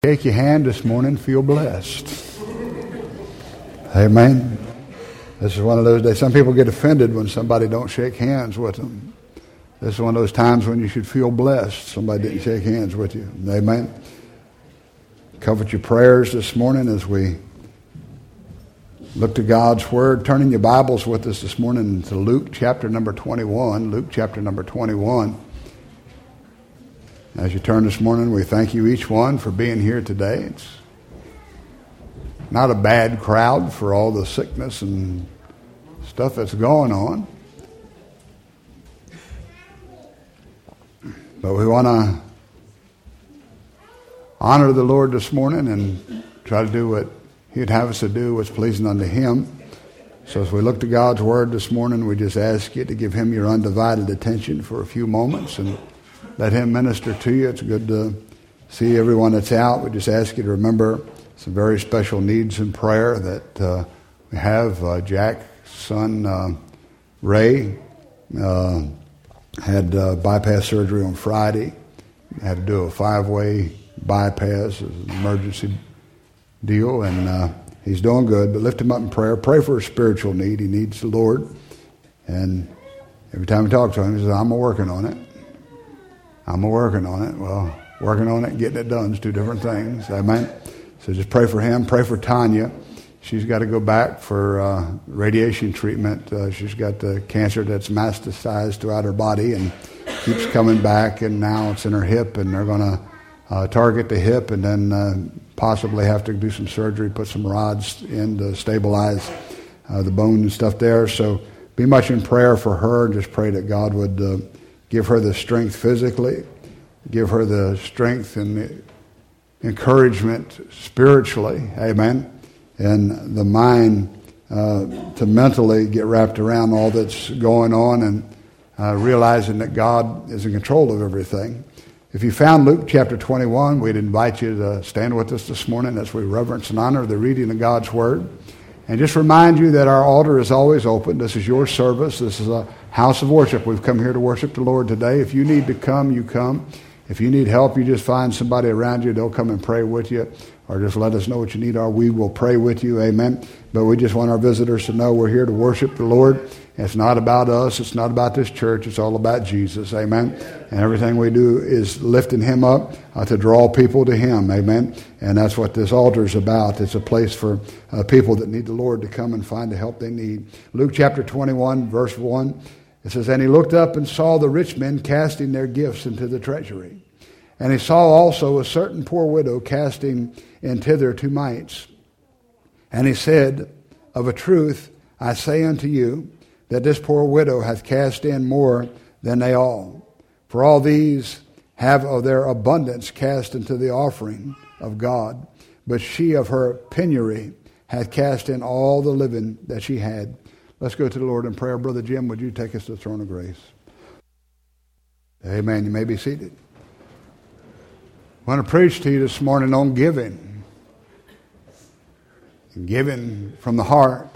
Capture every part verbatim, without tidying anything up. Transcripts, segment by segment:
Shake your hand this morning, feel blessed. Amen. This is one of those days. Some people get offended when somebody don't shake hands with them. This is one of those times when you should feel blessed. Somebody didn't shake hands with you. Amen. Covet your prayers this morning as we look to God's Word. Turning your Bibles with us this morning to Luke chapter number twenty-one. Luke chapter number twenty-one. As you turn this morning, we thank you each one for being here today. It's not a bad crowd for all the sickness and stuff that's going on. But we want to honor the Lord this morning and try to do what He'd have us to do, what's pleasing unto Him. So as we look to God's Word this morning, we just ask you to give Him your undivided attention for a few moments and let Him minister to you. It's good to see everyone that's out. We just ask you to remember some very special needs in prayer that uh, we have. Uh, Jack's son, uh, Ray, uh, had uh, bypass surgery on Friday. Had to do a five-way bypass as an emergency deal, and uh, he's doing good. But lift him up in prayer. Pray for a spiritual need. He needs the Lord. And every time we talk to him, he says, I'm working on it. I'm working on it. Well, working on it and getting it done is two different things. Amen. So just pray for him. Pray for Tanya. She's got to go back for uh, radiation treatment. Uh, she's got the cancer that's metastasized throughout her body and keeps coming back, and now it's in her hip, and they're going to uh, target the hip and then uh, possibly have to do some surgery, put some rods in to stabilize uh, the bone and stuff there. So be much in prayer for her, and just pray that God would uh, give her the strength physically, give her the strength and the encouragement spiritually, amen, and the mind uh, to mentally get wrapped around all that's going on and uh, realizing that God is in control of everything. If you found Luke chapter twenty-one, we'd invite you to stand with us this morning as we reverence and honor the reading of God's Word. And just remind you that our altar is always open. This is your service. This is a house of worship. We've come here to worship the Lord today. If you need to come, you come. If you need help, you just find somebody around you. They'll come and pray with you, or just let us know what you need are. We will pray with you. Amen. But we just want our visitors to know we're here to worship the Lord. It's not about us. It's not about this church. It's all about Jesus. Amen. And everything we do is lifting Him up uh, to draw people to Him. Amen. And that's what this altar is about. It's a place for uh, people that need the Lord to come and find the help they need. Luke chapter twenty-one, verse one. It says, And he looked up and saw the rich men casting their gifts into the treasury. And he saw also a certain poor widow casting in thither two mites. And he said, Of a truth I say unto you, that this poor widow hath cast in more than they all. For all these have of their abundance cast into the offering of God. But she of her penury hath cast in all the living that she had. Let's go to the Lord in prayer. Brother Jim, would you take us to the throne of grace? Amen. You may be seated. I want to preach to you this morning on giving. Giving from the heart.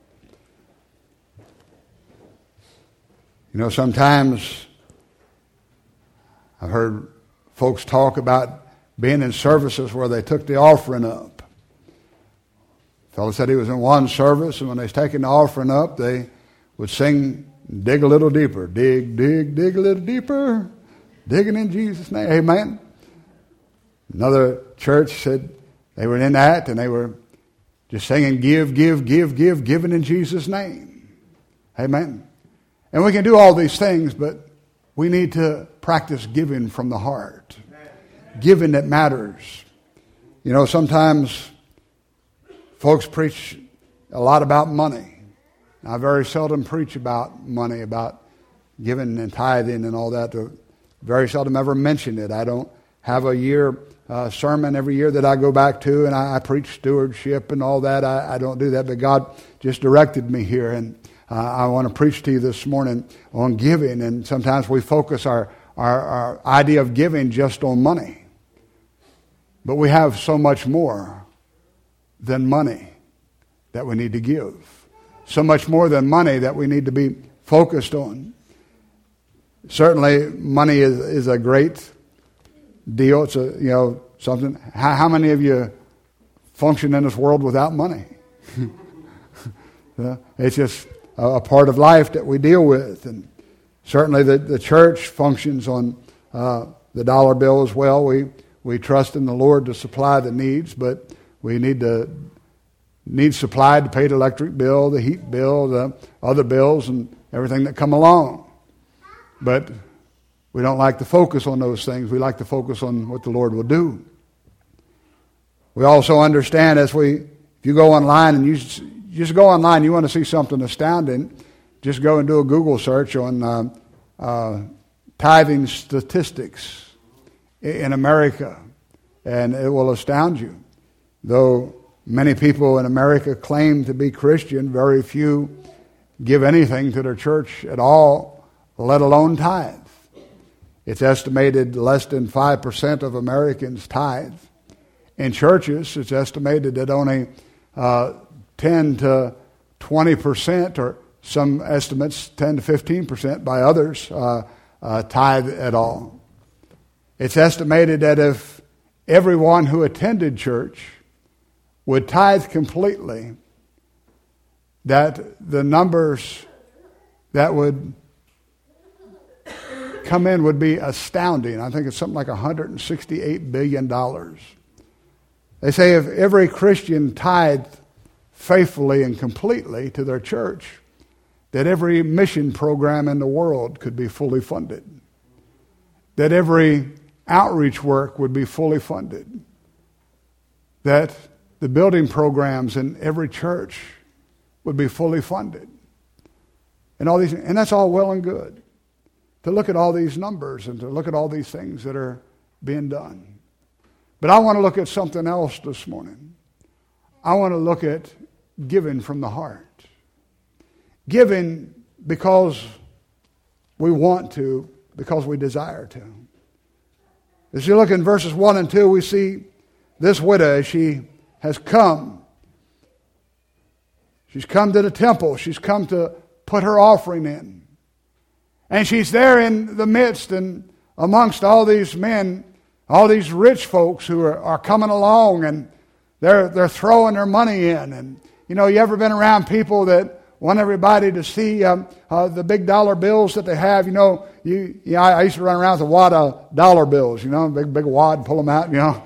You know, sometimes I've heard folks talk about being in services where they took the offering up. A fellow said he was in one service, and when they was taking the offering up, they would sing, dig a little deeper. Dig, dig, dig a little deeper. Digging in Jesus' name. Amen. Another church said they were in that, and they were just singing, give, give, give, give, giving in Jesus' name. Amen. And we can do all these things, but we need to practice giving from the heart. Giving that matters. You know, sometimes folks preach a lot about money. I very seldom preach about money, about giving and tithing and all that. Very seldom ever mention it. I don't have a year uh, sermon every year that I go back to, and I, I preach stewardship and all that. I, I don't do that, but God just directed me here, and uh, I want to preach to you this morning on giving. And sometimes we focus our, our, our idea of giving just on money. But we have so much more than money that we need to give. So much more than money that we need to be focused on. Certainly, money is, is a great deal. It's a, you know, something. How, how many of you function in this world without money? uh, it's just a, a part of life that we deal with. And certainly the, the church functions on uh, the dollar bill as well. We we trust in the Lord to supply the needs, but we need to need supplied to pay the electric bill, the heat bill, the other bills, and everything that come along. But we don't like to focus on those things. We like to focus on what the Lord will do. We also understand as we, if you go online and you, you just go online, you want to see something astounding, just go and do a Google search on uh, uh, tithing statistics in America, and it will astound you. Though many people in America claim to be Christian, very few give anything to their church at all, let alone tithe. It's estimated less than five percent of Americans tithe. In churches, it's estimated that only uh, ten to twenty percent, or some estimates ten to fifteen percent by others, uh, uh, tithe at all. It's estimated that if everyone who attended church would tithe completely, that the numbers that would come in would be astounding. I think it's something like one hundred sixty-eight billion dollars. They say if every Christian tithed faithfully and completely to their church, that every mission program in the world could be fully funded. That every outreach work would be fully funded. That the building programs in every church would be fully funded. And all these, and that's all well and good. To look at all these numbers and to look at all these things that are being done. But I want to look at something else this morning. I want to look at giving from the heart. Giving because we want to, because we desire to. As you look in verses one and two, we see this widow, she has come. She's come to the temple. She's come to put her offering in. And she's there in the midst and amongst all these men, all these rich folks who are, are coming along, and they're they're throwing their money in. And, you know, you ever been around people that want everybody to see um, uh, the big dollar bills that they have? You know, you, you know, I, I used to run around with a wad of dollar bills, you know, big, big wad, pull them out, you know.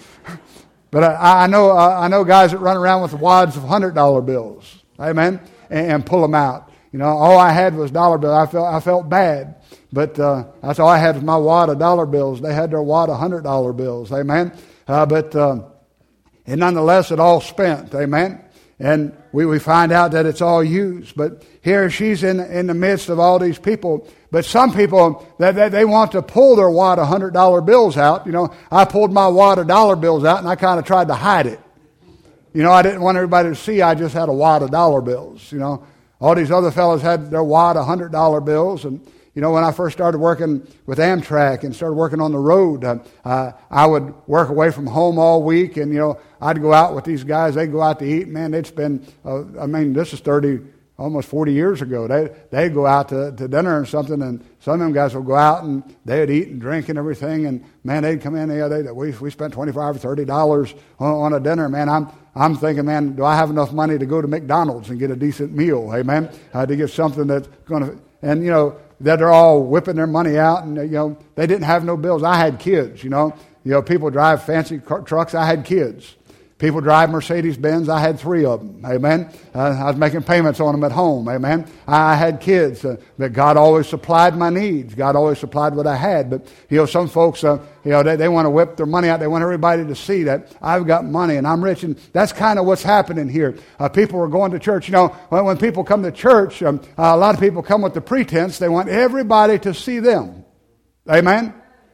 But I, I know uh, I know guys that run around with wads of one hundred dollar bills, amen, and, and pull them out. You know, all I had was dollar bills. I felt I felt bad. But uh, that's all I had was my wad of dollar bills. They had their wad of one hundred dollar bills, amen. Uh, but uh, and nonetheless, it all spent, amen. And we, we find out that it's all used. But here she's in in the midst of all these people. But some people, they, they, they want to pull their wad of one hundred dollar bills out. You know, I pulled my wad of dollar bills out, and I kind of tried to hide it. You know, I didn't want everybody to see I just had a wad of dollar bills, you know. All these other fellows had their wad of one hundred dollar bills. And, you know, when I first started working with Amtrak and started working on the road, uh, uh, I would work away from home all week. And, you know, I'd go out with these guys. They'd go out to eat. Man, they'd spend, uh, I mean, this is thirty, almost forty years ago. They, they'd go out to, to dinner or something. And some of them guys would go out and they'd eat and drink and everything. And, man, they'd come in. Yeah, they, we, we spent twenty-five or thirty dollars on, on a dinner. Man, I'm... I'm thinking, man, do I have enough money to go to McDonald's and get a decent meal, amen? Uh, to get something that's going to, and, you know, that they're all whipping their money out, and, you know, they didn't have no bills. I had kids, you know. You know, people drive fancy car- trucks. I had kids. People drive Mercedes-Benz. I had three of them, amen. Uh, I was making payments on them at home, amen. I had kids, uh, but God always supplied my needs. God always supplied what I had. But, you know, some folks, uh, you know, they, they want to whip their money out. They want everybody to see that I've got money and I'm rich. And that's kind of what's happening here. Uh, people are going to church. You know, when, when people come to church, um, uh, a lot of people come with the pretense. They want everybody to see them. Amen.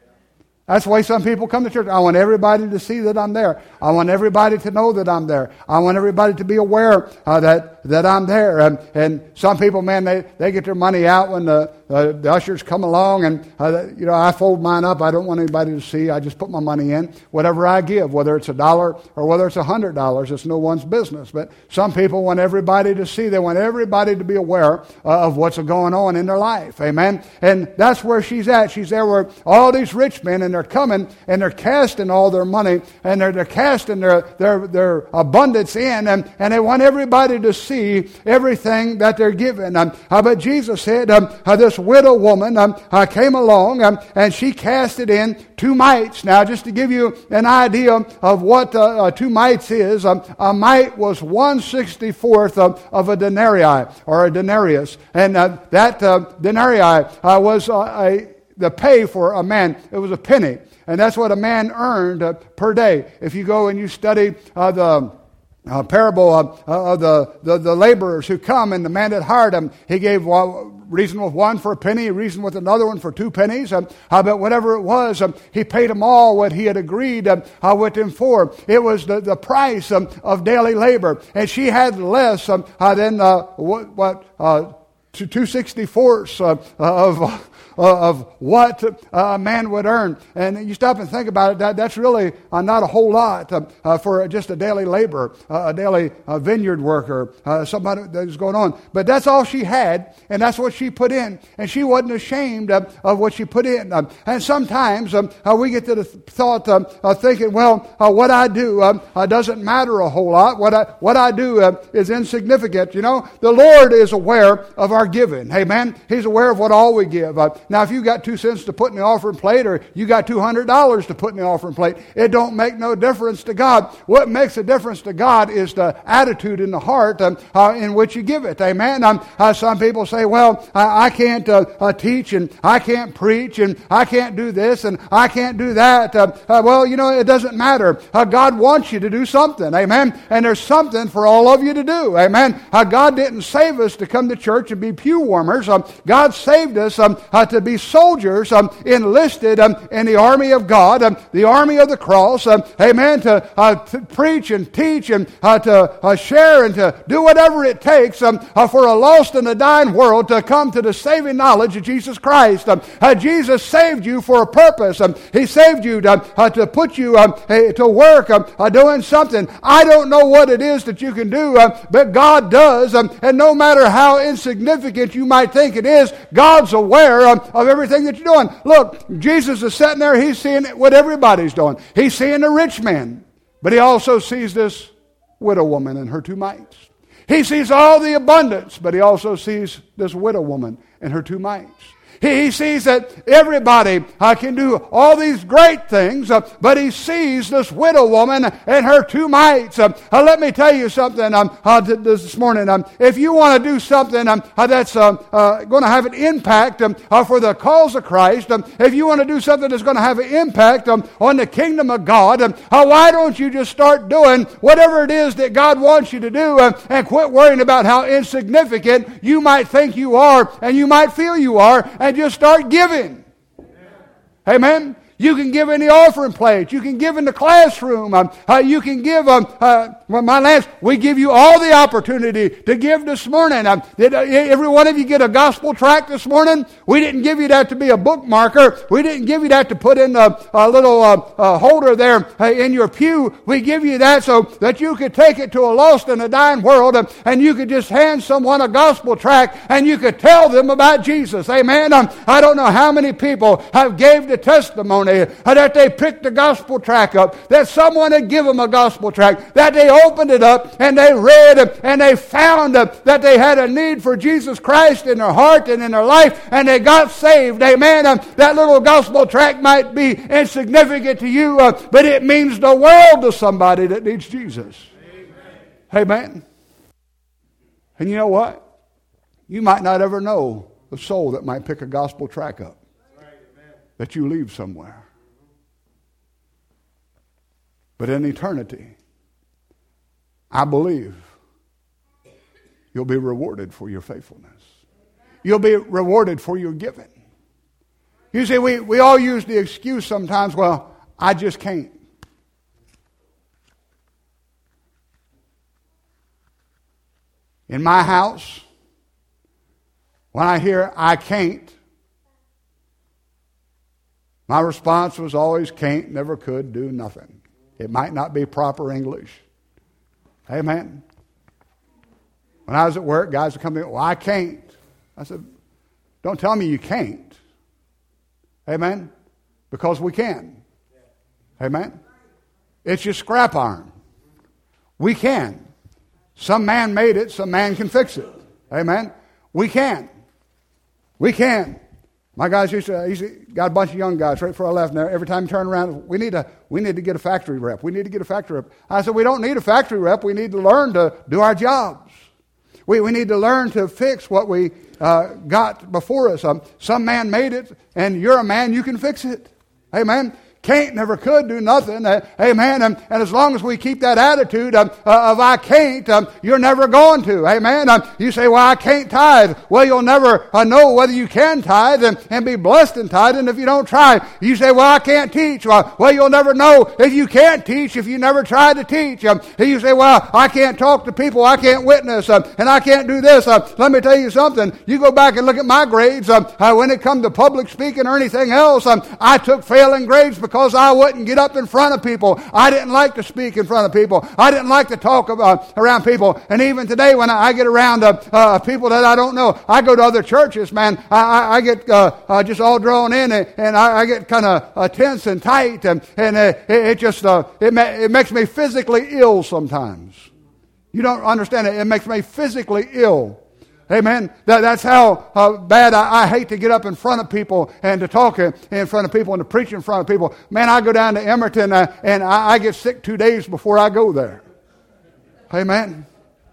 That's why some people come to church. I want everybody to see that I'm there. I want everybody to know that I'm there. I want everybody to be aware uh, that that I'm there. And, and some people, man, they, they get their money out when the, uh, the ushers come along. And, uh, you know, I fold mine up. I don't want anybody to see. I just put my money in. Whatever I give, whether it's a dollar or whether it's a hundred dollars, it's no one's business. But some people want everybody to see. They want everybody to be aware uh, of what's going on in their life. Amen? And that's where she's at. She's there where all these rich men and and they're coming and they're casting all their money and they're, they're casting their, their, their abundance in, and, and they want everybody to see everything that they're given. Um, uh, but Jesus said um, uh, this widow woman um, uh, came along um, and she cast it in two mites. Now, just to give you an idea of what uh, uh, two mites is, um, a mite was one sixty-fourth of, of a denarii or a denarius, and uh, that uh, denarii uh, was uh, a the pay for a man. It was a penny, and that's what a man earned uh, per day. If you go and you study uh, the uh, parable of uh, the, the the laborers who come, and the man that hired them, he gave one, reason with one for a penny, reason with another one for two pennies. Um, uh, but whatever it was, um, he paid them all what he had agreed um, uh, with them for. It was the, the price um, of daily labor, and she had less um, uh, than uh, what, what uh, two sixty-fourths uh, of. Uh, of what uh, a man would earn. And you stop and think about it, that, that's really uh, not a whole lot uh, uh, for just a daily laborer, uh, a daily uh, vineyard worker, uh, somebody that's going on. But that's all she had, and that's what she put in. And she wasn't ashamed of, of what she put in. Um, and sometimes um, uh, we get to the thought um, of thinking, well, uh, what I do um, uh, doesn't matter a whole lot. What I, what I do uh, is insignificant. You know, the Lord is aware of our giving. Amen? He's aware of what all we give. Uh, Now, if you got two cents to put in the offering plate, or you got two hundred dollars to put in the offering plate, it don't make no difference to God. What makes a difference to God is the attitude in the heart um, uh, in which you give it. Amen? Um, uh, some people say, well, I, I can't uh, uh, teach, and I can't preach, and I can't do this, and I can't do that. Uh, uh, well, you know, it doesn't matter. Uh, God wants you to do something. Amen? And there's something for all of you to do. Amen? Uh, God didn't save us to come to church and be pew warmers. Um, God saved us um, uh, to be soldiers um, enlisted um, in the army of God, um, the army of the cross, um, amen, to, uh, to preach and teach and uh, to uh, share and to do whatever it takes um, uh, for a lost and a dying world to come to the saving knowledge of Jesus Christ. Um, uh, Jesus saved you for a purpose. Um, he saved you to, uh, to put you um, to work um, uh, doing something. I don't know what it is that you can do, um, but God does, um, and no matter how insignificant you might think it is, God's aware um, of everything that you're doing. Look, Jesus is sitting there. He's seeing what everybody's doing. He's seeing the rich man, but he also sees this widow woman and her two mites. He sees all the abundance, but he also sees this widow woman and her two mites. He sees that everybody uh, can do all these great things, uh, but he sees this widow woman and her two mites. Uh, uh, let me tell you something um, uh, this morning. Um, if you want to do something um, uh, that's uh, uh, going to have an impact um, uh, for the cause of Christ, um, if you want to do something that's going to have an impact um, on the kingdom of God, um, uh, why don't you just start doing whatever it is that God wants you to do uh, and quit worrying about how insignificant you might think you are and you might feel you are, and just start giving. Amen? You can give in the offering plate. You can give in the classroom. Um, uh, you can give, um, uh, well, my last, we give you all the opportunity to give this morning. Um, did uh, every one of you get a gospel tract this morning? We didn't give you that to be a bookmarker. We didn't give you that to put in a, a little uh, uh, holder there uh, in your pew. We give you that so that you could take it to a lost and a dying world, um, and you could just hand someone a gospel tract and you could tell them about Jesus. Amen? Um, I don't know how many people have gave the testimony that they picked the gospel tract up, that someone had given them a gospel tract, that they opened it up and they read and they found that they had a need for Jesus Christ in their heart and in their life, and they got saved. Amen. That little gospel tract might be insignificant to you, uh, but it means the world to somebody that needs Jesus. Amen. Amen. And you know what? You might not ever know a soul that might pick a gospel tract up that you leave somewhere. But in eternity, I believe you'll be rewarded for your faithfulness. You'll be rewarded for your giving. You see, we, we all use the excuse sometimes, well, I just can't. In my house, when I hear I can't, my response was always can't, never could, do nothing. It might not be proper English. Amen. When I was at work, guys would come in, well, I can't. I said, don't tell me you can't. Amen. because we can. Amen? It's just scrap iron. We can. Some man made it, some man can fix it. Amen? We can. We can. My guys used to, used to got a bunch of young guys right before I left. Now, every time you turn around, we need to we need to get a factory rep. We need to get a factory rep. I said, we don't need a factory rep. We need to learn to do our jobs. We we need to learn to fix what we uh, got before us. Um, some man made it, and you're a man, you can fix it. Amen? Can't, never could do nothing. Uh, amen. And, and as long as we keep that attitude um, uh, of I can't, um, you're never going to. Amen. Um, you say, well, I can't tithe. Well, you'll never uh, know whether you can tithe and, and be blessed in tithing if you don't try. You say, well, I can't teach. Well, well, you'll never know if you can't teach if you never tried to teach. Um, you say, well, I can't talk to people. I can't witness. Um, and I can't do this. Uh, let me tell you something. You go back and look at my grades. Um, uh, when it come to public speaking or anything else, um, I took failing grades because Because I wouldn't get up in front of people. I didn't like to speak in front of people. I didn't like to talk about, around people. And even today when I get around uh, uh, people that I don't know, I go to other churches, man, I, I, I get uh, uh, just all drawn in and, and I, I get kind of uh, tense and tight. And, and uh, it, it just, uh, it, ma- it makes me physically ill sometimes. You don't understand it. It makes me physically ill. Amen. That, that's how uh, bad I, I hate to get up in front of people and to talk in, in front of people and to preach in front of people. Man, I go down to Emerton uh, and I, I get sick two days before I go there. Amen.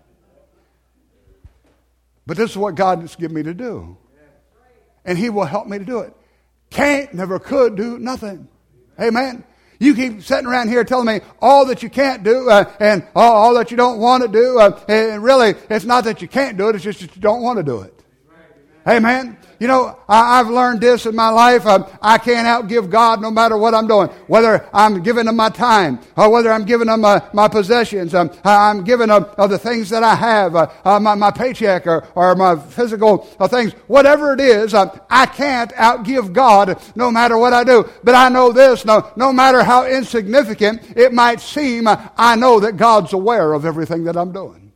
But this is what God has given me to do. And He will help me to do it. Can't, never could do nothing. Amen. You keep sitting around here telling me all that you can't do uh, and all, all that you don't want to do. Uh, and really, it's not that you can't do it. It's just that you don't want to do it. Amen. You know, I, I've learned this in my life. Um, I can't outgive God no matter what I'm doing. Whether I'm giving Him my time or whether I'm giving Him uh, my possessions. Um, I'm giving Him uh, the things that I have, uh, uh, my, my paycheck or, or my physical uh, things. Whatever it is, uh, I can't outgive God no matter what I do. But I know this, no, no matter how insignificant it might seem, uh, I know that God's aware of everything that I'm doing.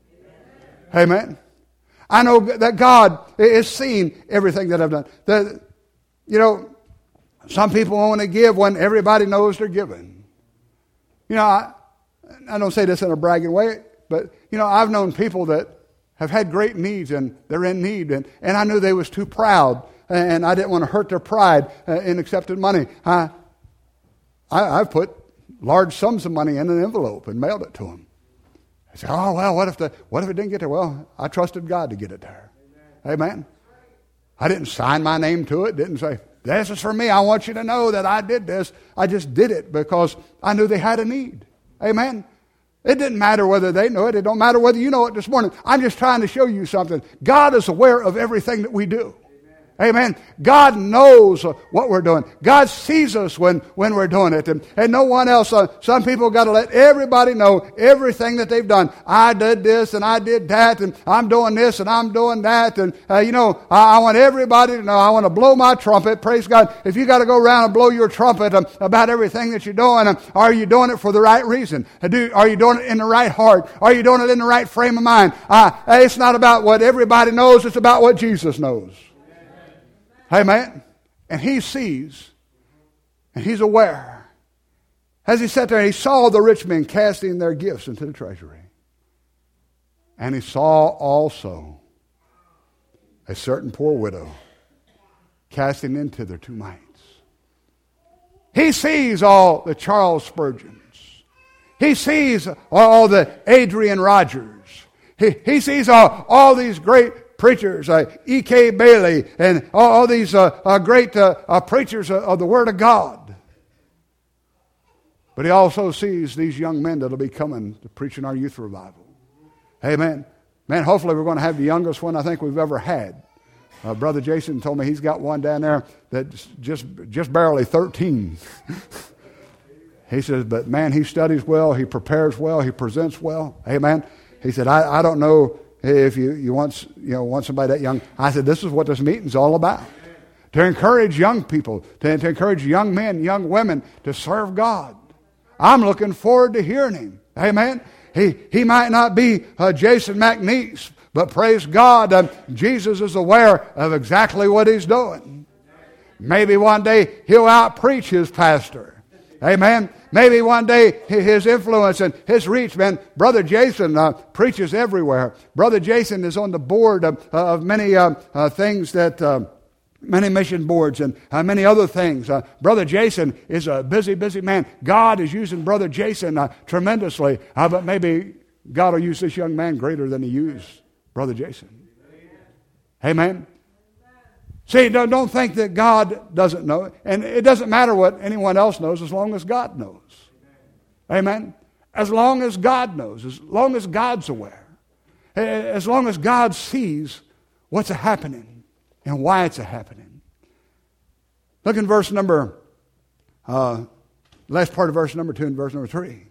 Amen. I know that God is seeing everything that I've done. The, you know, some people want to give when everybody knows they're giving. You know, I, I don't say this in a bragging way, but, you know, I've known people that have had great needs and they're in need. And, and I knew they was too proud and I didn't want to hurt their pride uh, in accepting money. I, I, I've put large sums of money in an envelope and mailed it to them. I said, oh, well, what if the what if it didn't get there? Well, I trusted God to get it there. Amen. Amen. I didn't sign my name to it. Didn't say, this is for me. I want you to know that I did this. I just did it because I knew they had a need. Amen. It didn't matter whether they know it. It don't matter whether you know it this morning. I'm just trying to show you something. God is aware of everything that we do. Amen. God knows what we're doing. God sees us when, when we're doing it. And, and no one else. Uh, some people got to let everybody know everything that they've done. I did this and I did that and I'm doing this and I'm doing that. And, uh, you know, I, I want everybody to know. I want to blow my trumpet. Praise God. If you got to go around and blow your trumpet um, about everything that you're doing, um, are you doing it for the right reason? Do, are you doing it in the right heart? Are you doing it in the right frame of mind? Uh, it's not about what everybody knows. It's about what Jesus knows. Amen. And He sees and He's aware. As He sat there and He saw the rich men casting their gifts into the treasury. And He saw also a certain poor widow casting into their two mites. He sees all the Charles Spurgeons. He sees all the Adrian Rogers. He, he sees all, all these great preachers, uh, E K Bailey, and all, all these uh, uh, great uh, uh, preachers of, of the Word of God. But He also sees these young men that will be coming to preach in our youth revival. Amen. Man, hopefully we're going to have the youngest one I think we've ever had. Uh, Brother Jason told me he's got one down there that's just, just barely thirteen. He says, but man, he studies well, he prepares well, he presents well. Amen. He said, I, I don't know if you, you want you know want somebody that young. I said, this is what this meeting's all about. To encourage young people, to, to encourage young men, young women to serve God. I'm looking forward to hearing him. Amen. He he might not be uh, Jason McNeese, but praise God, uh, Jesus is aware of exactly what he's doing. Maybe one day he'll out-preach his pastor. Amen. Maybe one day his influence and his reach, man. Brother Jason uh, preaches everywhere. Brother Jason is on the board of, of many uh, uh, things that, uh, many mission boards and uh, many other things. Uh, Brother Jason is a busy, busy man. God is using Brother Jason uh, tremendously. Uh, but maybe God will use this young man greater than he used Brother Jason. Amen. See, don't, don't think that God doesn't know. And it doesn't matter what anyone else knows as long as God knows. Amen. As long as God knows. As long as God's aware. As long as God sees what's happening and why it's happening. Look in verse number, uh, last part of verse number two and verse number three.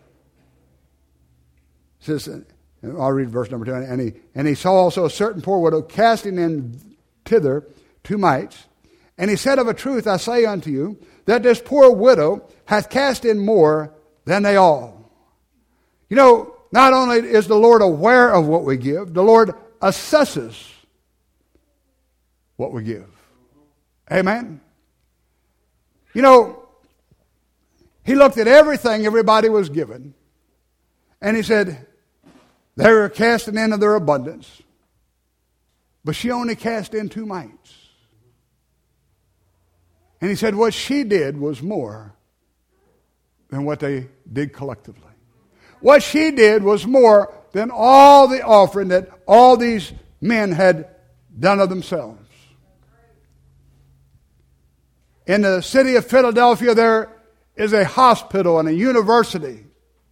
It says, I'll read verse number two. And he, and he saw also a certain poor widow casting in thither two mites. And he said, of a truth I say unto you, that this poor widow hath cast in more than they all. You know, not only is the Lord aware of what we give, the Lord assesses what we give. Amen? You know, he looked at everything everybody was given, and he said, they were casting into their abundance, but she only cast in two mites. And he said what she did was more than what they did collectively. What she did was more than all the offering that all these men had done of themselves. In the city of Philadelphia, there is a hospital and a university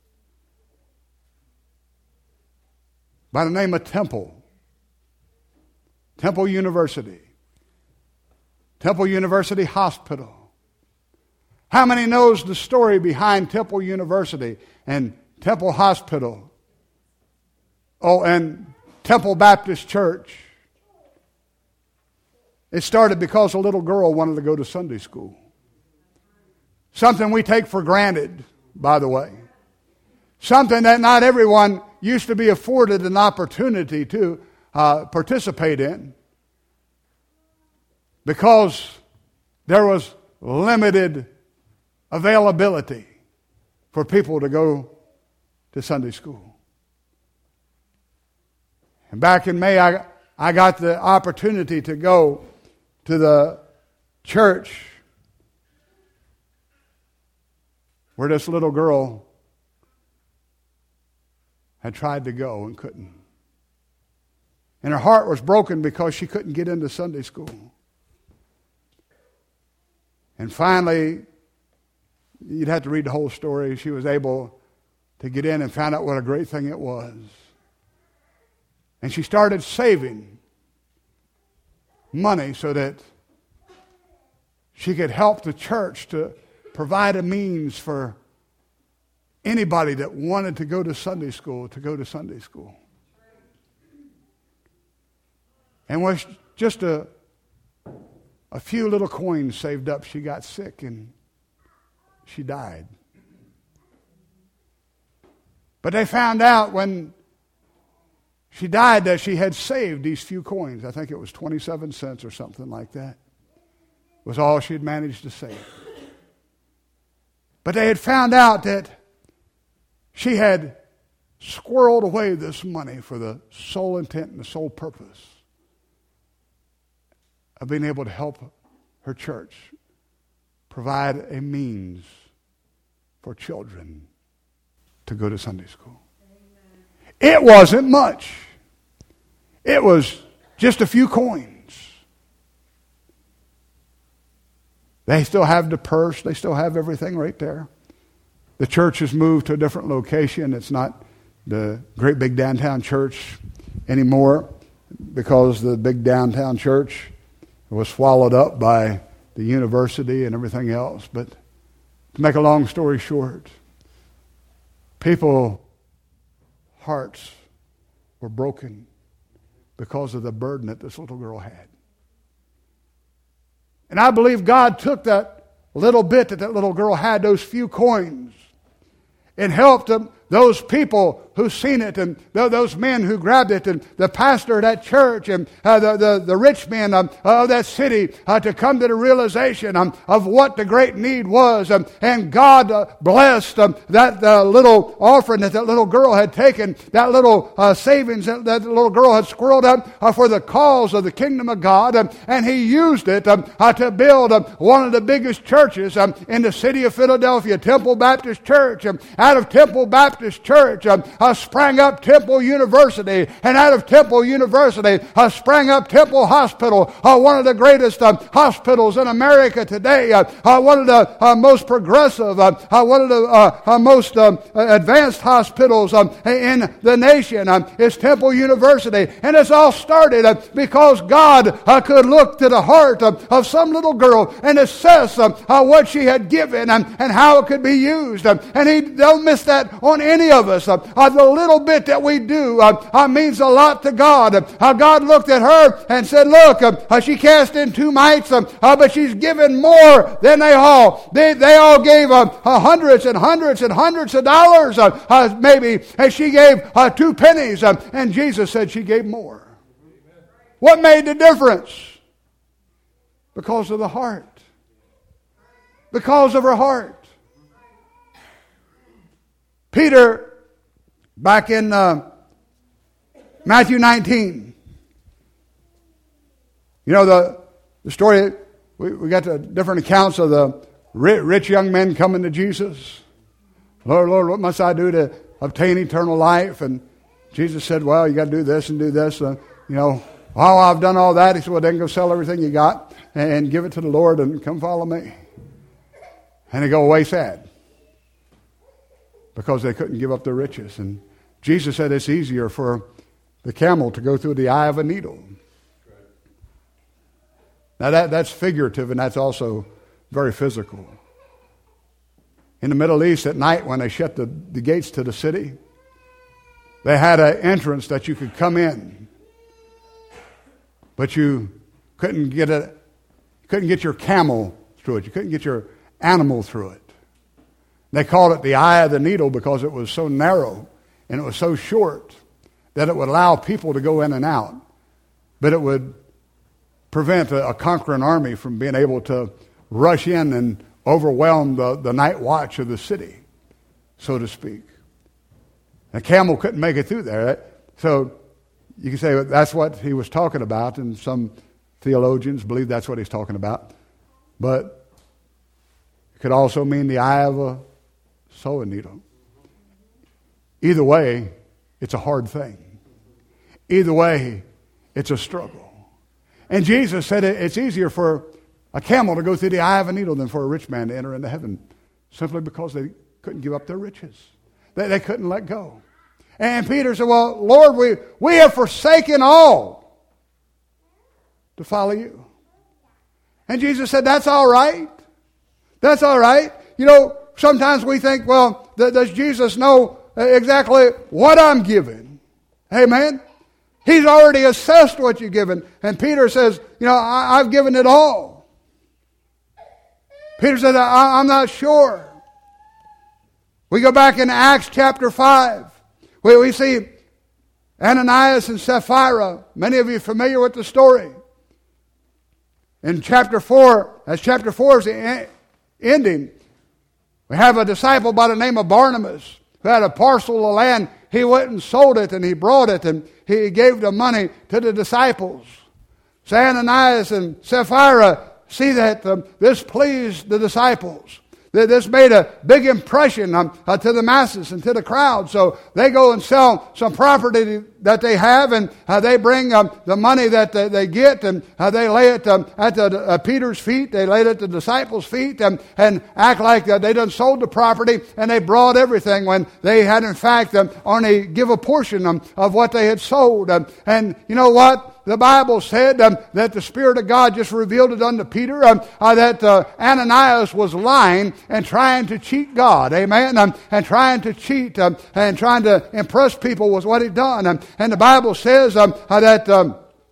by the name of Temple. Temple University. Temple University Hospital. How many knows the story behind Temple University and Temple Hospital? Oh, and Temple Baptist Church. It started because a little girl wanted to go to Sunday school. Something we take for granted, by the way. Something that not everyone used to be afforded an opportunity to uh, participate in. Because there was limited availability for people to go to Sunday school. And back in May, I, I got the opportunity to go to the church where this little girl had tried to go and couldn't. And her heart was broken because she couldn't get into Sunday school. And finally, you'd have to read the whole story. She was able to get in and found out what a great thing it was. And she started saving money so that she could help the church to provide a means for anybody that wanted to go to Sunday school to go to Sunday school. And with just a A few little coins saved up, she got sick and she died. But they found out when she died that she had saved these few coins. I think it was twenty-seven cents or something like that. Was all she had managed to save. But they had found out that she had squirreled away this money for the sole intent and the sole purpose of being able to help her church provide a means for children to go to Sunday school. Amen. It wasn't much. It was just a few coins. They still have the purse. They still have everything right there. The church has moved to a different location. It's not the great big downtown church anymore because the big downtown church was swallowed up by the university and everything else. But to make a long story short, people's hearts were broken because of the burden that this little girl had. And I believe God took that little bit that that little girl had, those few coins, and helped them, those people who seen it, and those men who grabbed it, and the pastor of that church, and uh, the, the, the rich men um, of that city uh, to come to the realization um, of what the great need was. Um, and God uh, blessed um, that uh, little offering that that little girl had taken, that little uh, savings that that little girl had squirreled up uh, for the cause of the kingdom of God. Um, and he used it um, uh, to build um, one of the biggest churches um, in the city of Philadelphia, Temple Baptist Church. Um, out of Temple Baptist Church um, uh, sprang up Temple University, and out of Temple University uh, sprang up Temple Hospital, uh, one of the greatest um, hospitals in America today, uh, uh, one of the uh, most progressive, uh, uh, one of the uh, uh, most um, advanced hospitals um, in the nation um, is Temple University. And it's all started uh, because God uh, could look to the heart uh, of some little girl and assess uh, uh, what she had given um, and how it could be used. Um, and He don't miss that on any of us. Uh, uh, the little bit that we do uh, uh, means a lot to God. Uh, God looked at her and said, look, uh, uh, she cast in two mites, uh, uh, but she's given more than they all. They, they all gave uh, uh, hundreds and hundreds and hundreds of dollars, uh, uh, maybe, and she gave uh, two pennies, uh, and Jesus said she gave more. What made the difference? Because of the heart. Because of her heart. Peter, back in uh, Matthew nineteen, you know the, the story, we, we got the different accounts of the rich, rich young men coming to Jesus. Lord, Lord, what must I do to obtain eternal life? And Jesus said, well, you got to do this and do this. Uh, you know, while I've done all that, he said, well, then go sell everything you got and give it to the Lord and come follow me. And they go away sad because they couldn't give up their riches. And Jesus said it's easier for the camel to go through the eye of a needle. Now that, that's figurative, and that's also very physical. In the Middle East at night when they shut the, the gates to the city, they had an entrance that you could come in, but you couldn't get a, couldn't get your camel through it. You couldn't get your animal through it. They called it the eye of the needle because it was so narrow and it was so short that it would allow people to go in and out, but it would prevent a, a conquering army from being able to rush in and overwhelm the, the night watch of the city, so to speak. A camel couldn't make it through there. So you can say well, that's what he was talking about, and some theologians believe that's what he's talking about. But it could also mean the eye of a sewing needle. Either way, it's a hard thing. Either way, it's a struggle. And Jesus said it's easier for a camel to go through the eye of a needle than for a rich man to enter into heaven, simply because they couldn't give up their riches. They, they couldn't let go. And Peter said, well, Lord, we, we have forsaken all to follow you. And Jesus said, that's all right. That's all right. You know, sometimes we think, well, th- does Jesus know exactly what I'm giving? Amen. He's already assessed what you've given. And Peter says, you know, I- I've given it all. Peter said, I- I'm not sure. We go back in Acts chapter five. We, we see Ananias and Sapphira. Many of you are familiar with the story. In chapter four, as chapter four is the ending, we have a disciple by the name of Barnabas who had a parcel of land. He went and sold it, and he brought it, and he gave the money to the disciples. So Ananias and Sapphira see that um, this pleased the disciples. This made a big impression um, uh, to the masses and to the crowd. So they go and sell some property that they have, and uh, they bring um, the money that they, they get, and uh, they lay it um, at the, uh, Peter's feet. They lay it at the disciples' feet, um, and act like uh, they done sold the property, and they brought everything when they had in fact um, only give a portion um, of what they had sold. Um, and you know what? The Bible said um, that the Spirit of God just revealed it unto Peter um, uh, that uh, Ananias was lying and trying to cheat God, amen, um, and trying to cheat um, and trying to impress people with what he'd done. Um, and the Bible says um, uh, that um,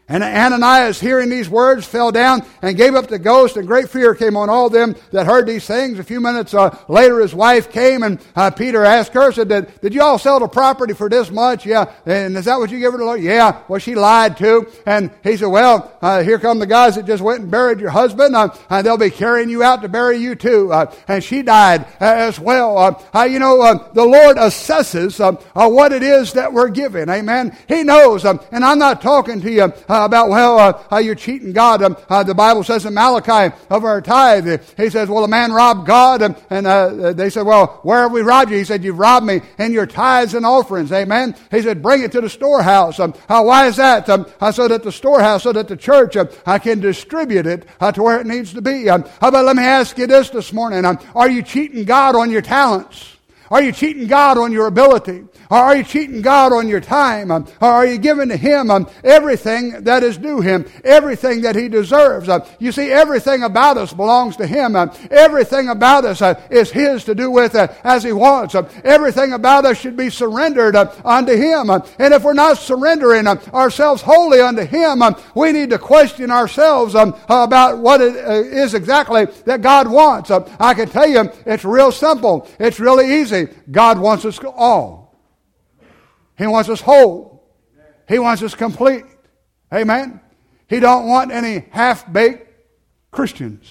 And Ananias, hearing these words, fell down and gave up the ghost, and great fear came on all them that heard these things. A few minutes uh, later, his wife came, and uh, Peter asked her, said, did, did you all sell the property for this much? Yeah. And is that what you gave her to Lord? Yeah. Well, she lied too. And he said, well, uh, here come the guys that just went and buried your husband. Uh, and they'll be carrying you out to bury you too. Uh, and she died uh, as well. Uh, uh, you know, uh, the Lord assesses uh, uh, what it is that we're given. Amen. He knows. Um, and I'm not talking to you uh, about, well, uh, uh, you're cheating God. Um, uh, the Bible says in Malachi of our tithe, he says, well, a man robbed God. Um, and uh, they said, well, where have we robbed you? He said, you've robbed me in your tithes and offerings. Amen. He said, bring it to the storehouse. Um, uh, why is that? Um, uh, so that the storehouse, so that the church uh, uh, can distribute it uh, to where it needs to be. Um, uh, but let me ask you this this morning. Um, are you cheating God on your talents? Are you cheating God on your ability? Or are you cheating God on your time? Um, or are you giving to Him um, everything that is due Him, everything that He deserves? Uh, you see, everything about us belongs to Him. Uh, everything about us uh, is His to do with uh, as He wants. Uh, everything about us should be surrendered uh, unto Him. Uh, and if we're not surrendering uh, ourselves wholly unto Him, uh, we need to question ourselves um, about what it uh, is exactly that God wants. Uh, I can tell you, it's real simple. It's really easy. God wants us all. He wants us whole. He wants us complete. Amen. He don't want any half-baked Christians.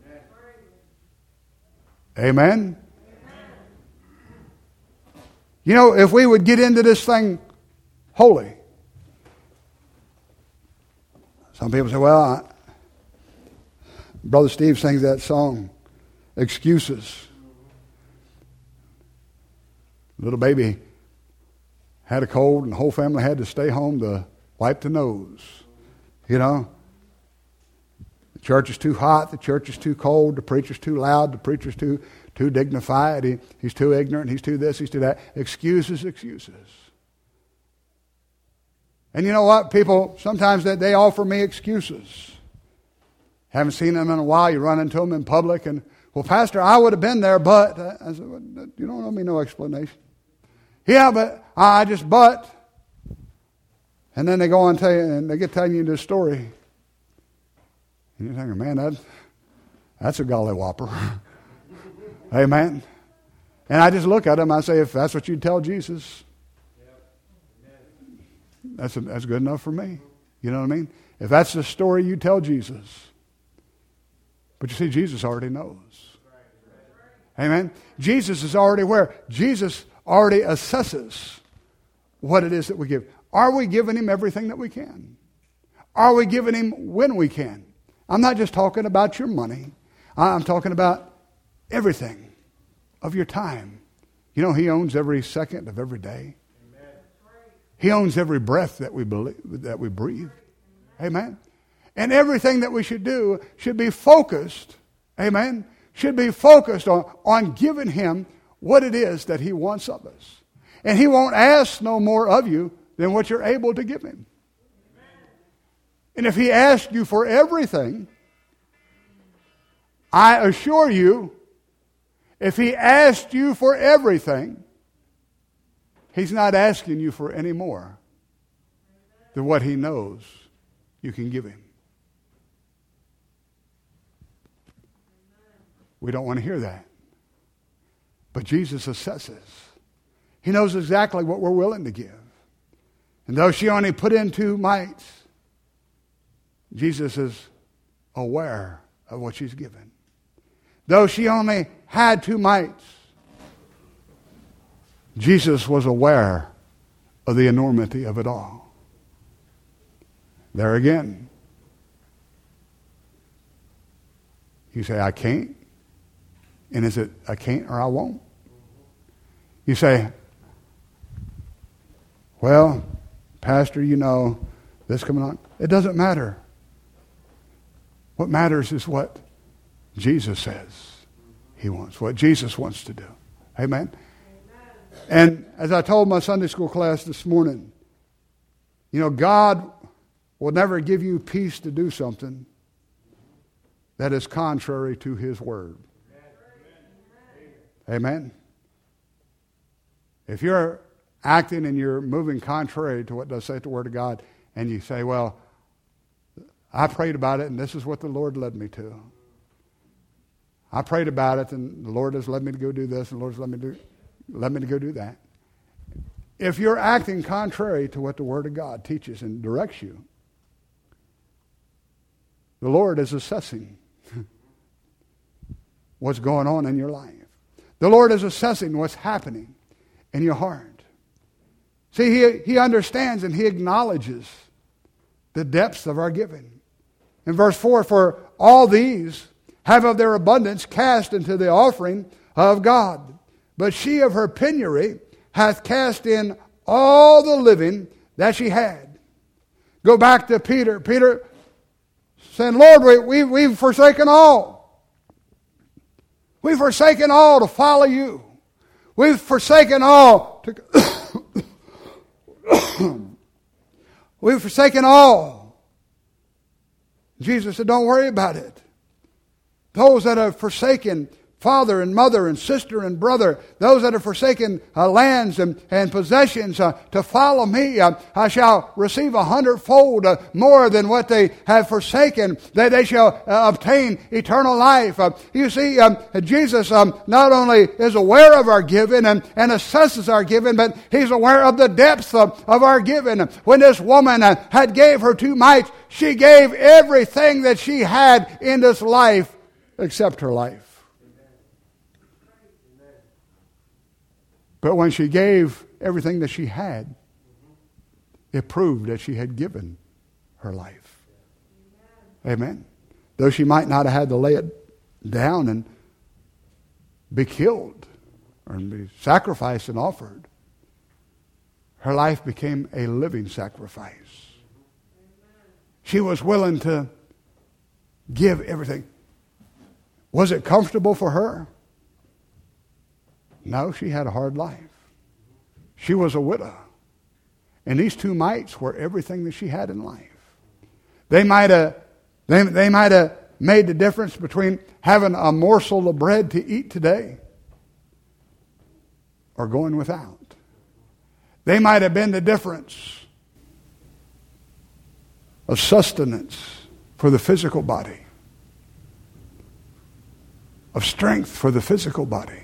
Amen. You know, if we would get into this thing holy. Some people say, well, I, Brother Steve sings that song, Excuses. Little baby had a cold and the whole family had to stay home to wipe the nose. You know, the church is too hot, the church is too cold, the preacher's too loud, the preacher's too too dignified, he, he's too ignorant, he's too this, he's too that. Excuses, excuses. And you know what? People, sometimes they, they offer me excuses. Haven't seen them in a while, you run into them in public and, well, Pastor, I would have been there, but, I said, well, you don't owe me no explanation. Yeah, but I just but. And then they go on and tell you, and they get telling you this story. And you're thinking, man, that, that's a golly whopper. Amen. And I just look at them, I say, if that's what you tell Jesus, that's, a, that's good enough for me. You know what I mean? If that's the story you tell Jesus. But you see, Jesus already knows. Amen. Jesus is already aware. Jesus already assesses what it is that we give. Are we giving Him everything that we can? Are we giving Him when we can? I'm not just talking about your money. I'm talking about everything of your time. You know, He owns every second of every day. Amen. He owns every breath that we believe, that we breathe. Amen. And everything that we should do should be focused. Amen. Should be focused on, on giving Him what it is that He wants of us. And He won't ask no more of you than what you're able to give Him. And if He asks you for everything, I assure you, if He asked you for everything, He's not asking you for any more than what He knows you can give Him. We don't want to hear that. But Jesus assesses. He knows exactly what we're willing to give. And though she only put in two mites, Jesus is aware of what she's given. Though she only had two mites, Jesus was aware of the enormity of it all. There again, you say, I can't. And is it I can't or I won't? You say, well, Pastor, you know, this coming on. It doesn't matter. What matters is what Jesus says He wants, what Jesus wants to do. Amen? Amen. And as I told my Sunday school class this morning, you know, God will never give you peace to do something that is contrary to His Word. Amen. If you're acting and you're moving contrary to what does say the Word of God, and you say, well, I prayed about it, and this is what the Lord led me to. I prayed about it, and the Lord has led me to go do this, and the Lord has led me to, led me to go do that. If you're acting contrary to what the Word of God teaches and directs you, the Lord is assessing what's going on in your life. The Lord is assessing what's happening in your heart. See, He, he understands and He acknowledges the depths of our giving. In verse four, for all these have of their abundance cast into the offering of God. But she of her penury hath cast in all the living that she had. Go back to Peter. Peter saying, Lord, we, we, we've forsaken all. We've forsaken all to follow you. We've forsaken all to... We've forsaken all. Jesus said, don't worry about it. Those that have forsaken father and mother and sister and brother, those that have forsaken uh, lands and, and possessions uh, to follow me, uh, I shall receive a hundredfold uh, more than what they have forsaken. They, they shall uh, obtain eternal life. Uh, you see, um, Jesus um, not only is aware of our giving and, and assesses our giving, but He's aware of the depths of, of our giving. When this woman uh, had gave her two mites, she gave everything that she had in this life except her life. But when she gave everything that she had, it proved that she had given her life. Amen. Amen. Though she might not have had to lay it down and be killed or be sacrificed and offered, her life became a living sacrifice. She was willing to give everything. Was it comfortable for her? No, she had a hard life. She was a widow. And these two mites were everything that she had in life. They might have they, they might have made the difference between having a morsel of bread to eat today or going without. They might have been the difference of sustenance for the physical body, of strength for the physical body,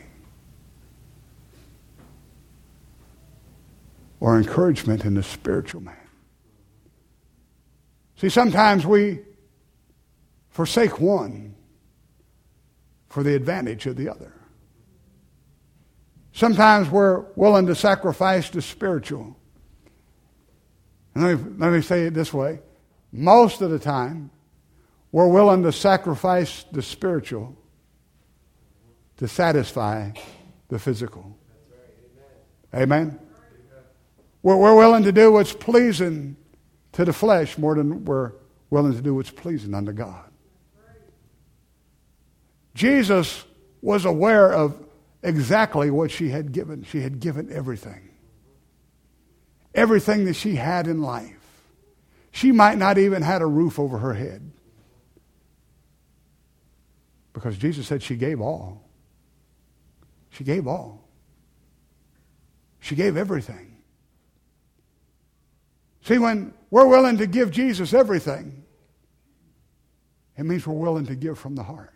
or encouragement in the spiritual man. See, sometimes we forsake one for the advantage of the other. Sometimes we're willing to sacrifice the spiritual. And let me, let me say it this way. Most of the time, we're willing to sacrifice the spiritual to satisfy the physical. Amen? We're, we're willing to do what's pleasing to the flesh more than we're willing to do what's pleasing unto God. Jesus was aware of exactly what she had given. She had given everything. Everything that she had in life. She might not even had a roof over her head. Because Jesus said she gave all. She gave all. She gave everything. See, when we're willing to give Jesus everything, it means we're willing to give from the heart.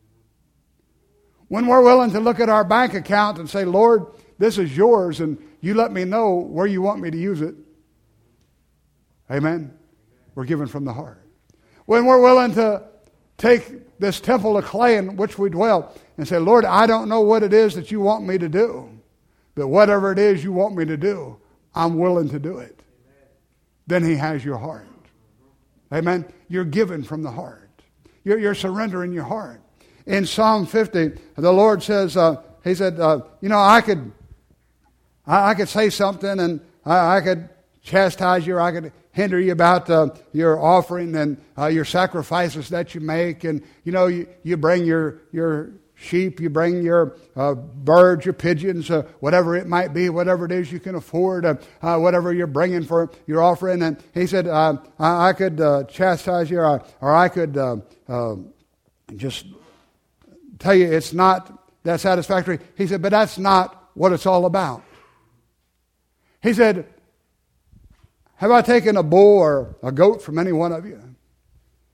When we're willing to look at our bank account and say, Lord, this is yours, and you let me know where you want me to use it. Amen? We're giving from the heart. When we're willing to take this temple of clay in which we dwell and say, Lord, I don't know what it is that you want me to do, but whatever it is you want me to do, I'm willing to do it. Then He has your heart. Amen? You're given from the heart. You're, you're surrendering your heart. In Psalm fifty, the Lord says, uh, He said, uh, you know, I could I, I could say something and I, I could chastise you or I could hinder you about uh, your offering and uh, your sacrifices that you make. And, you know, you, you bring your your sheep, you bring your uh, birds, your pigeons, uh, whatever it might be, whatever it is you can afford, uh, uh, whatever you're bringing for your offering. And He said, uh, I, I could uh, chastise you or, or I could uh, uh, just tell you it's not that satisfactory. He said, but that's not what it's all about. He said, have I taken a bull or a goat from any one of you?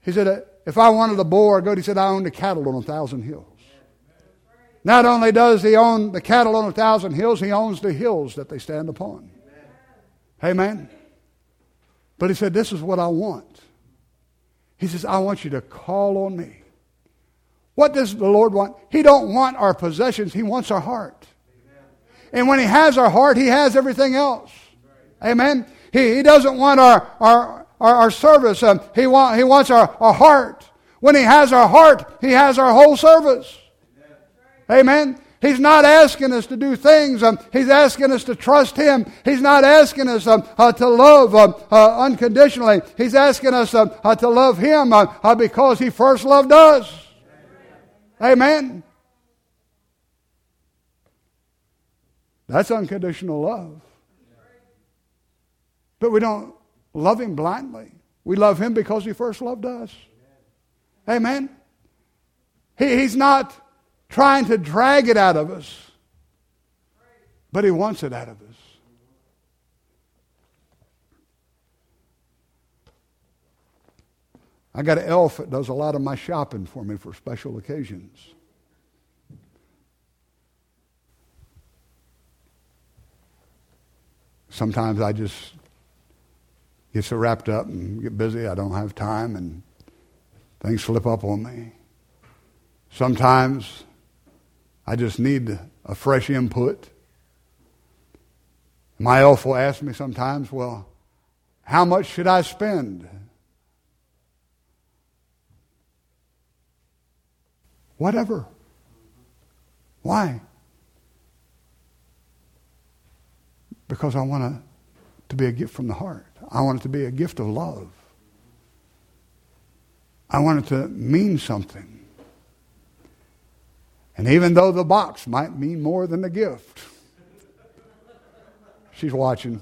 He said, if I wanted a bull or a goat, he said, I own the cattle on a thousand hills. Not only does he own the cattle on a thousand hills, he owns the hills that they stand upon. Amen. But he said, this is what I want. He says, I want you to call on me. What does the Lord want? He don't want our possessions. He wants our heart. And when he has our heart, he has everything else. Amen. He, he doesn't want our, our, our, our service. Um, he, want, he wants our, our heart. When he has our heart, he has our whole service. Amen. He's not asking us to do things. Um, he's asking us to trust him. He's not asking us um, uh, to love um, uh, unconditionally. He's asking us um, uh, to love him uh, uh, because he first loved us. Amen. That's unconditional love. But we don't love him blindly. We love him because he first loved us. Amen. He, he's not trying to drag it out of us, but he wants it out of us. I got an elf that does a lot of my shopping for me for special occasions. Sometimes I just get so wrapped up and get busy, I don't have time, and things slip up on me. Sometimes I just need a fresh input. My elf will ask me sometimes, well, how much should I spend? Whatever. Why? Because I want it to be a gift from the heart. I want it to be a gift of love. I want it to mean something. And even though the box might mean more than the gift. She's watching.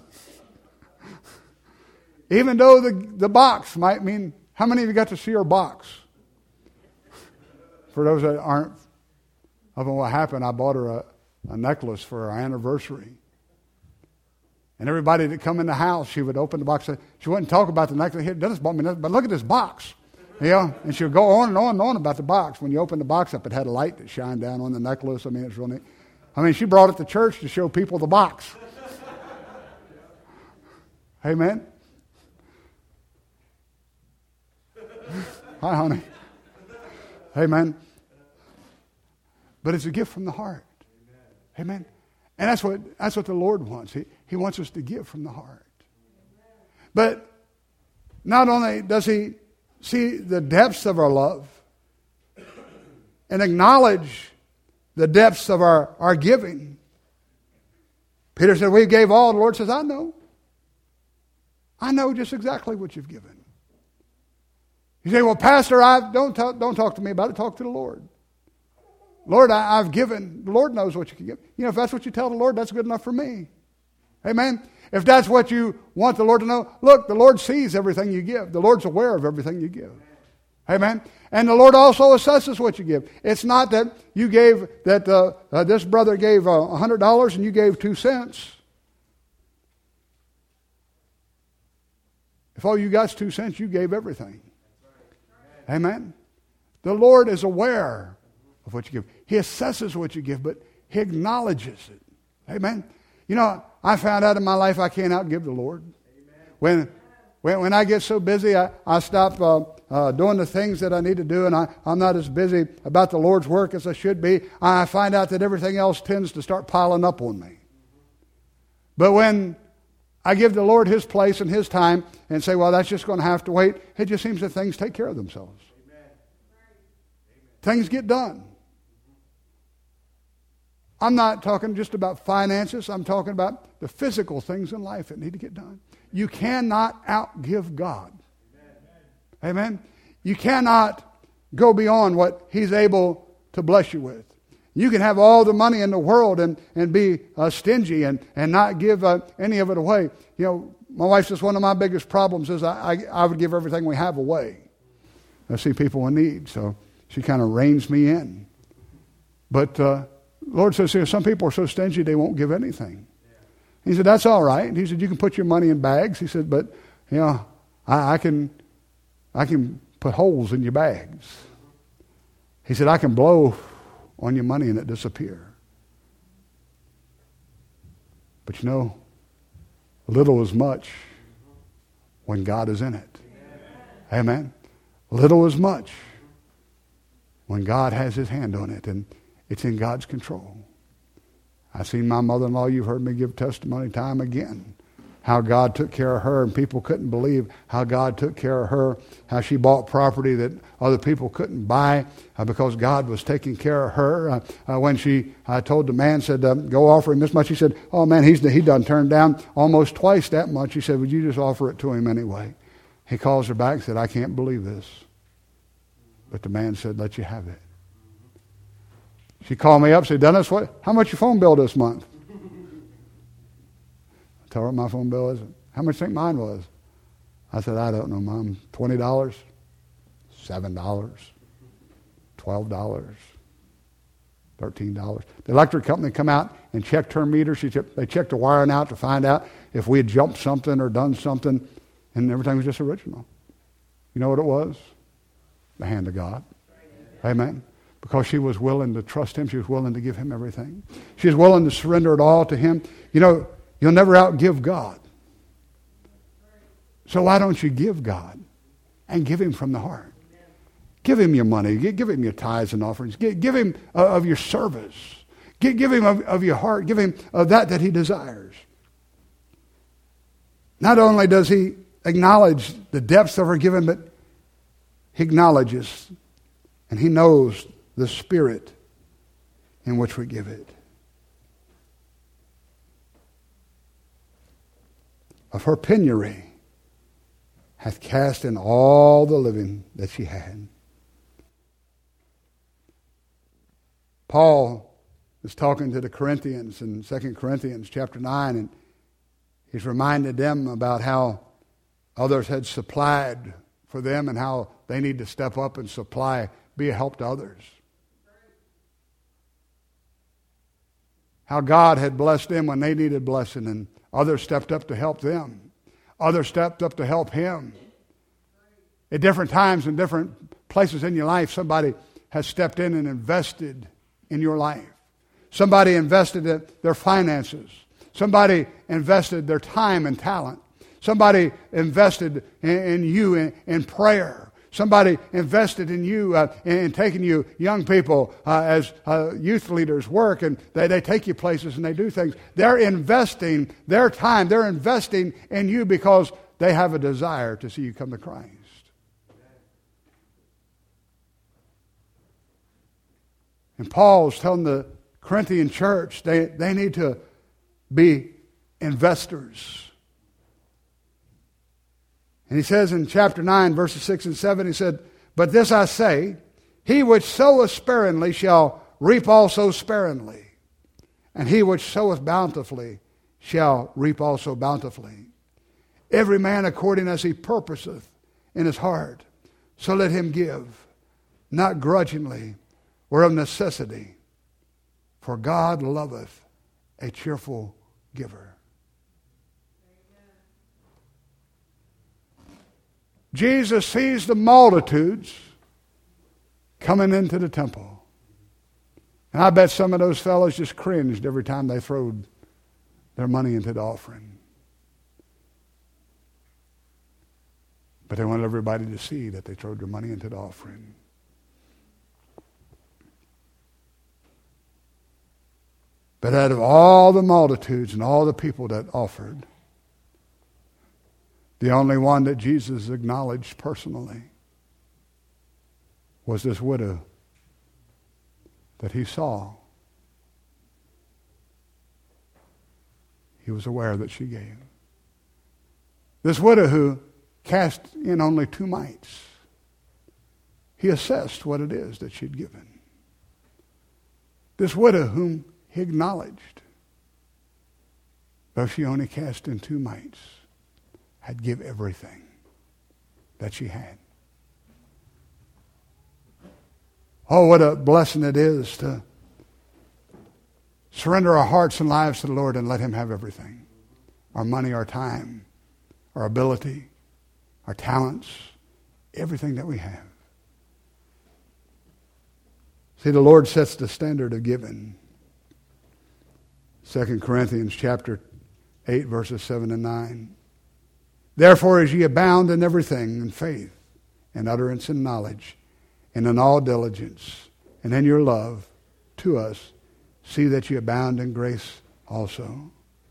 Even though the, the box might mean, how many of you got to see her box? For those that aren't of what happened, I bought her a, a necklace for our anniversary. And everybody that come in the house, she would open the box. She wouldn't talk about the necklace. Here, Dennis bought me this, but look at this box. Yeah, and she would go on and on and on about the box. When you opened the box up, it had a light that shined down on the necklace. I mean, it's real neat. I mean, she brought it to church to show people the box. Amen. Hi, honey. Amen. But it's a gift from the heart. Amen. And that's what that's what the Lord wants. He, he wants us to give from the heart. But not only does he see the depths of our love and acknowledge the depths of our, our giving. Peter said, we gave all. The Lord says, I know. I know just exactly what you've given. You say, well, Pastor, I don't talk, don't talk to me about it. Talk to the Lord. Lord, I, I've given. The Lord knows what you can give. You know, if that's what you tell the Lord, that's good enough for me. Amen. If that's what you want the Lord to know, look, the Lord sees everything you give. The Lord's aware of everything you give. Amen. And the Lord also assesses what you give. It's not that you gave, that uh, uh, this brother gave uh, one hundred dollars and you gave two cents. If all you got is two cents, you gave everything. Amen. The Lord is aware of what you give. He assesses what you give, but he acknowledges it. Amen. You know, I found out in my life I can't outgive the Lord. When, when when I get so busy, I, I stop uh, uh, doing the things that I need to do, and I, I'm not as busy about the Lord's work as I should be. I find out that everything else tends to start piling up on me. But when I give the Lord his place and his time and say, well, that's just going to have to wait, it just seems that things take care of themselves. Amen. Things get done. I'm not talking just about finances. I'm talking about the physical things in life that need to get done. You cannot outgive God. Amen. Amen. You cannot go beyond what he's able to bless you with. You can have all the money in the world and, and be uh, stingy and, and not give uh, any of it away. You know, my wife says one of my biggest problems is I, I, I would give everything we have away. I see people in need, so she kind of reins me in. But uh, Lord says here, some people are so stingy they won't give anything. He said, that's all right. He said, you can put your money in bags. He said, but, you know, I, I can I can put holes in your bags. He said, I can blow on your money and it disappear. But you know, little is much when God is in it. Amen. Little is much when God has his hand on it and it's in God's control. I've seen my mother-in-law, you've heard me give testimony time again, how God took care of her, and people couldn't believe how God took care of her, how she bought property that other people couldn't buy uh, because God was taking care of her. Uh, uh, when she uh, told the man, said, um, go offer him this much, he said, oh man, he's he done turned down almost twice that much. He said, would you just offer it to him anyway? He calls her back and said, I can't believe this. But the man said, let you have it. She called me up and said, Dennis, what, how much your phone bill this month? Tell her what my phone bill is. How much do you think mine was? I said, I don't know, Mom. twenty dollars? seven dollars? twelve dollars? thirteen dollars. The electric company come out and checked her meter. She checked, they checked the wiring out to find out if we had jumped something or done something, and everything was just original. You know what it was? The hand of God. Amen. Because she was willing to trust him. She was willing to give him everything. She was willing to surrender it all to him. You know, you'll never outgive God. So why don't you give God and give him from the heart? Give him your money. Give him your tithes and offerings. Give him of your service. Give him of your heart. Give him of that that he desires. Not only does he acknowledge the depths of our giving, but he acknowledges and he knows the spirit in which we give it. Of her penury hath cast in all the living that she had. Paul is talking to the Corinthians in Second Corinthians chapter nine, and he's reminded them about how others had supplied for them and how they need to step up and supply, be a help to others. How God had blessed them when they needed blessing, and others stepped up to help them. Others stepped up to help him. At different times and different places in your life, somebody has stepped in and invested in your life. Somebody invested in their finances. Somebody invested their time and talent. Somebody invested in, in you in, in prayer. Somebody invested in you uh, in taking you young people uh, as uh, youth leaders work, and they, they take you places and they do things. They're investing their time. They're investing in you because they have a desire to see you come to Christ. And Paul's telling the Corinthian church they, they need to be investors. And he says in chapter nine, verses six and seven, he said, but this I say, he which soweth sparingly shall reap also sparingly, and he which soweth bountifully shall reap also bountifully. Every man according as he purposeth in his heart, so let him give, not grudgingly or of necessity, for God loveth a cheerful giver. Jesus sees the multitudes coming into the temple. And I bet some of those fellows just cringed every time they throwed their money into the offering. But they wanted everybody to see that they threw their money into the offering. But out of all the multitudes and all the people that offered, the only one that Jesus acknowledged personally was this widow that he saw. He was aware that she gave. This widow who cast in only two mites. He assessed what it is that she'd given. This widow whom he acknowledged, though she only cast in two mites, had give everything that she had. Oh, what a blessing it is to surrender our hearts and lives to the Lord and let him have everything. Our money, our time, our ability, our talents, everything that we have. See, the Lord sets the standard of giving. Second Corinthians chapter eight, verses seven and nine. Therefore, as ye abound in everything, in faith, in utterance, and knowledge, and in all diligence, and in your love to us, see that ye abound in grace also.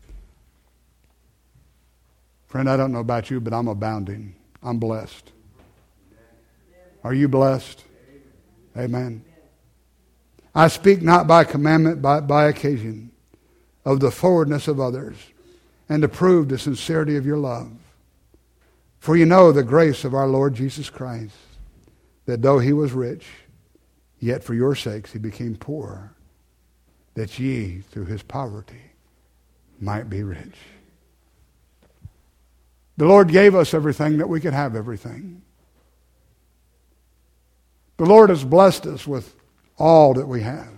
Friend, I don't know about you, but I'm abounding. I'm blessed. Are you blessed? Amen. I speak not by commandment, but by occasion of the forwardness of others, and to prove the sincerity of your love. For you know the grace of our Lord Jesus Christ, that though he was rich, yet for your sakes he became poor, that ye through his poverty might be rich. The Lord gave us everything that we could have everything. The Lord has blessed us with all that we have.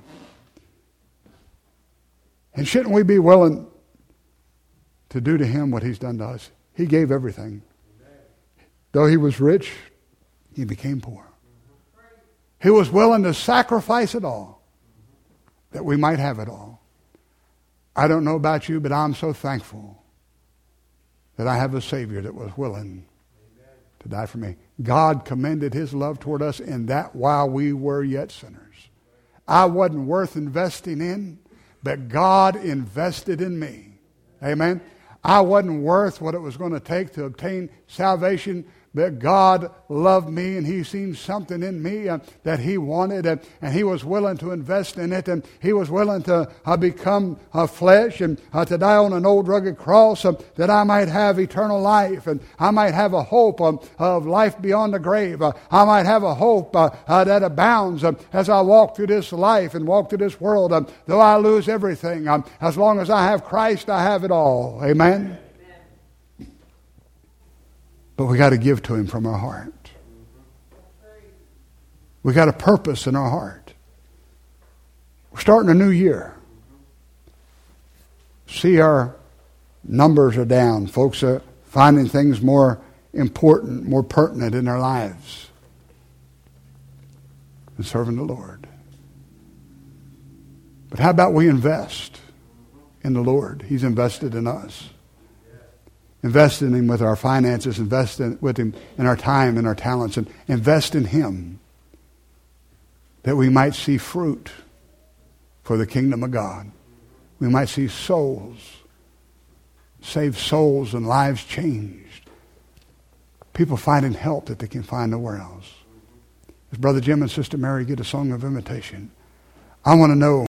And shouldn't we be willing to do to him what he's done to us? He gave everything. Though he was rich, he became poor. He was willing to sacrifice it all that we might have it all. I don't know about you, but I'm so thankful that I have a Savior that was willing to die for me. God commended his love toward us in that while we were yet sinners. I wasn't worth investing in, but God invested in me. Amen. I wasn't worth what it was going to take to obtain salvation, but God loved me, and he seen something in me uh, that he wanted, uh, and he was willing to invest in it, and he was willing to uh, become uh, flesh and uh, to die on an old rugged cross uh, that I might have eternal life, and I might have a hope um, of life beyond the grave. Uh, I might have a hope uh, uh, that abounds uh, as I walk through this life and walk through this world. Uh, though I lose everything, um, as long as I have Christ, I have it all. Amen? But we got to give to him from our heart. We got a purpose in our heart. We're starting a new year. See, our numbers are down. Folks are finding things more important, more pertinent in their lives than serving the Lord. But how about we invest in the Lord? He's invested in us. Invest in him with our finances. Invest in, with him in our time and our talents. And invest in him that we might see fruit for the kingdom of God. We might see souls, saved souls and lives changed. People finding help that they can find nowhere else. As Brother Jim and Sister Mary get a song of invitation, I want to know